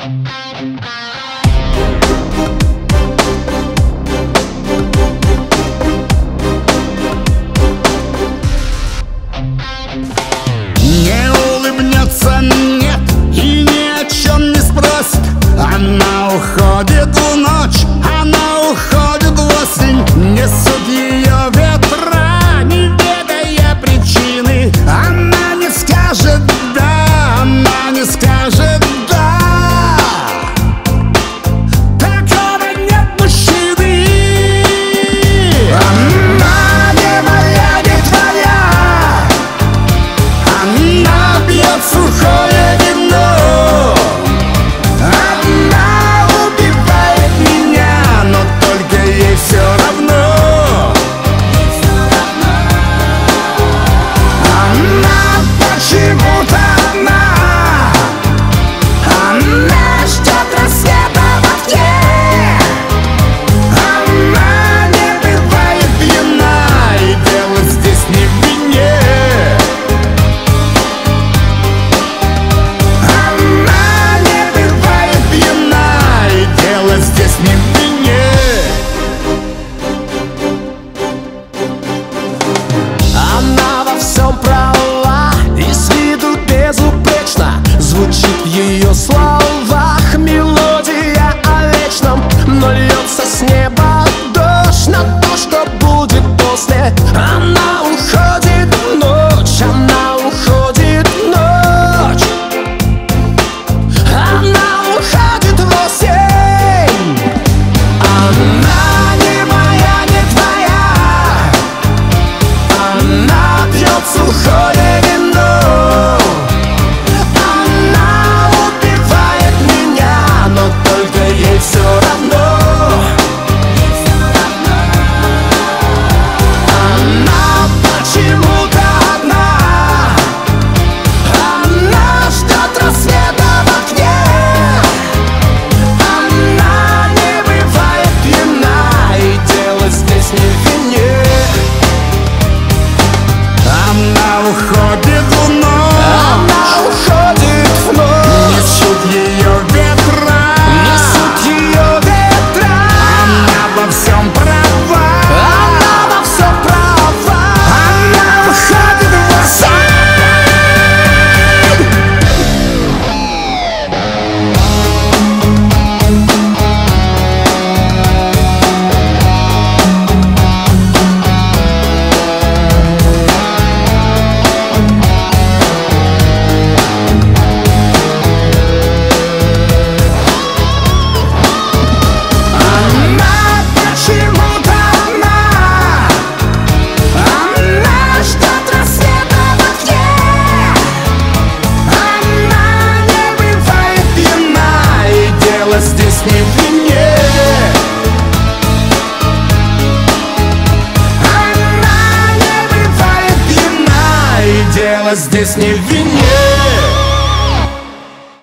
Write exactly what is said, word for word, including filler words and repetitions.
Не улыбнется, нет, и ни о чем не спросит. Она уходит в ночь, она уходит в осень. Несут ее ветра, не ведая причины. Она не скажет да, она не скажет да. Такого нет мужчины. Она не моя, не твоя. Она пьет сухое вино. Она убивает меня, но только ей все равно. Она почему-то одна. Она ждет рассвета в окне. Она не бывает пьяна, и дело здесь не в вине. Она не бывает пьяна, и дело здесь не в вине. Она во всем права и с виду безупречна. Звучит в ее словах мелодия о вечном, но льется с неба дождь на то, что будет после. Она уходит в ночь, она уходит в ночь. Она уходит в осень. Она не моя, не твоя. Она пьет сухое вино. Она убивает меня, но только ей все равно. Она почему-то одна. Она ждет рассвета в окне. Она не бывает пьяна, и дело здесь не в вине. Она уходит в ночь. Она уходит в ночь. Несут ее ветра. Несут ее ветра. Она во всем права. Она во всем права. Она уходит в осень. Она почему-то одна. Она ждет рассвета в окне. Она не бывает пьяна, и дело здесь не в вине. Она не бывает пьяна, и дело здесь не в вине.